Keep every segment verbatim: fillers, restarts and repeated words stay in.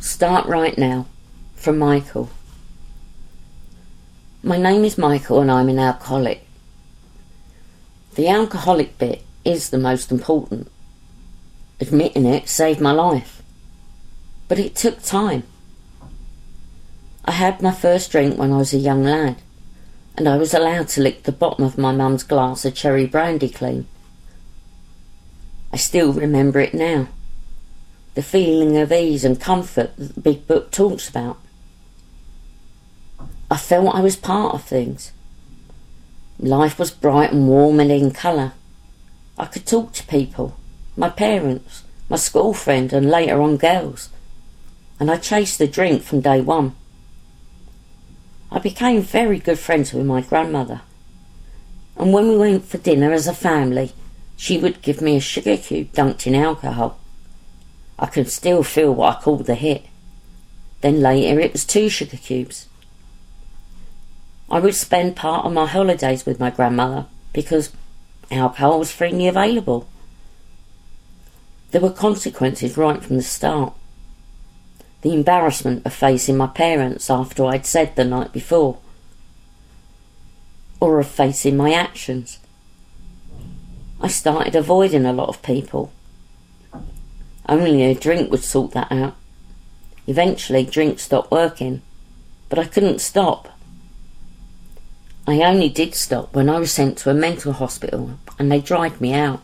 Start right now. From Michael. My name is Michael and I'm an alcoholic. The alcoholic bit is the most important. Admitting it saved my life. But it took time. I had my first drink when I was a young lad, and I was allowed to lick the bottom of my mum's glass of cherry brandy clean. I still remember it now. The feeling of ease and comfort that the big book talks about. I felt I was part of things. Life was bright and warm and in colour. I could talk to people, my parents, my school friend and later on girls, and I chased the drink from day one. I became very good friends with my grandmother, and when we went for dinner as a family, she would give me a sugar cube dunked in alcohol. I can still feel what I called the hit. Then later it was two sugar cubes. I would spend part of my holidays with my grandmother because alcohol was freely available. There were consequences right from the start. The embarrassment of facing my parents after I'd said the night before, or of facing my actions. I started avoiding a lot of people. Only a drink would sort that out. Eventually drink stopped working, but I couldn't stop. I only did stop when I was sent to a mental hospital and they dragged me out.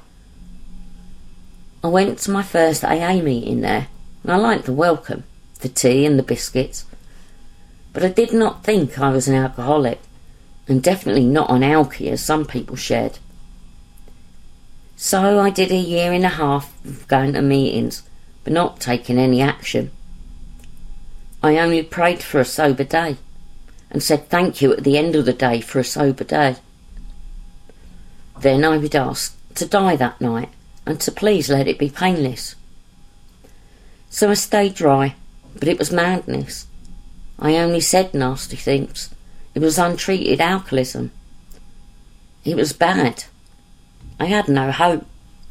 I went to my first A A meeting there and I liked the welcome, the tea and the biscuits, but I did not think I was an alcoholic, and definitely not on alky as some people shared. So I did a year and a half of going to meetings but not taking any action. I only prayed for a sober day and said thank you at the end of the day for a sober day. Then I would ask to die that night and to please let it be painless. So I stayed dry, but it was madness. I only said nasty things. It was untreated alcoholism. It was bad. I had no hope.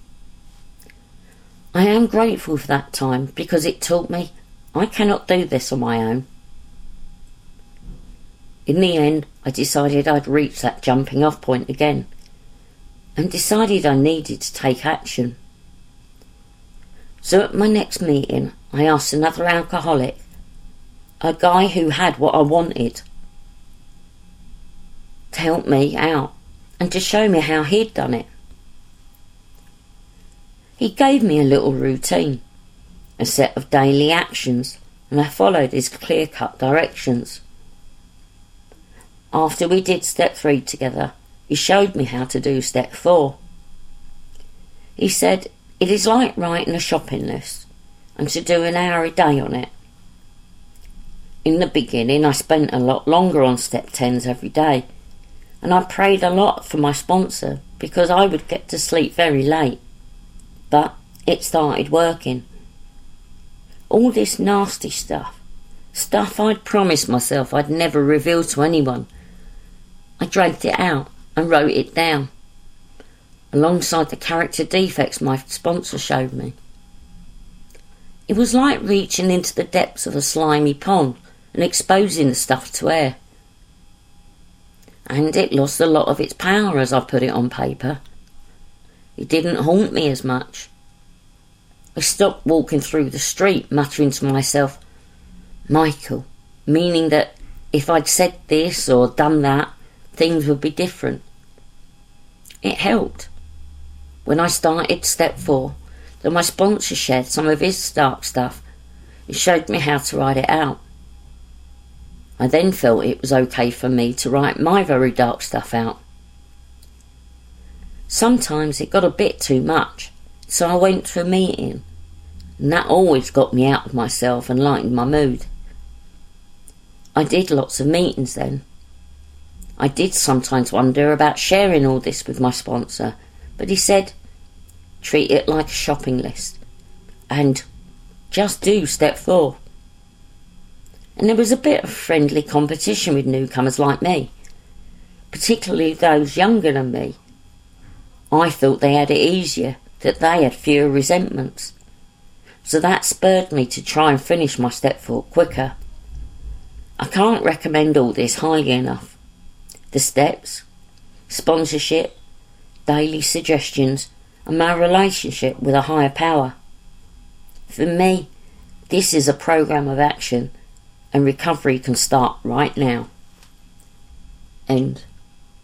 I am grateful for that time because it taught me I cannot do this on my own. In the end, I decided I'd reached that jumping off point again and decided I needed to take action. So at my next meeting, I asked another alcoholic, a guy who had what I wanted, to help me out and to show me how he'd done it. He gave me a little routine, a set of daily actions, and I followed his clear-cut directions. After we did step three together, he showed me how to do step four. He said it is like writing a shopping list and to do an hour a day on it. In the beginning I spent a lot longer on step tens every day, and I prayed a lot for my sponsor because I would get to sleep very late. But it started working. All this nasty stuff, stuff I'd promised myself I'd never reveal to anyone, I dragged it out and wrote it down, alongside the character defects my sponsor showed me. It was like reaching into the depths of a slimy pond and exposing the stuff to air. And it lost a lot of its power as I put it on paper. It didn't haunt me as much. I stopped walking through the street muttering to myself, Michael, meaning that if I'd said this or done that, things would be different. It helped. When I started step four, that my sponsor shared some of his dark stuff, it showed me how to write it out. I then felt it was okay for me to write my very dark stuff out. Sometimes it got a bit too much, so I went to a meeting, and that always got me out of myself and lightened my mood. I did lots of meetings then. I did sometimes wonder about sharing all this with my sponsor, but he said, treat it like a shopping list, and just do step four. And there was a bit of friendly competition with newcomers like me, particularly those younger than me. I thought they had it easier, that they had fewer resentments. So that spurred me to try and finish my step four quicker. I can't recommend all this highly enough. The steps, sponsorship, daily suggestions, and my relationship with a higher power. For me, this is a program of action, and recovery can start right now. End.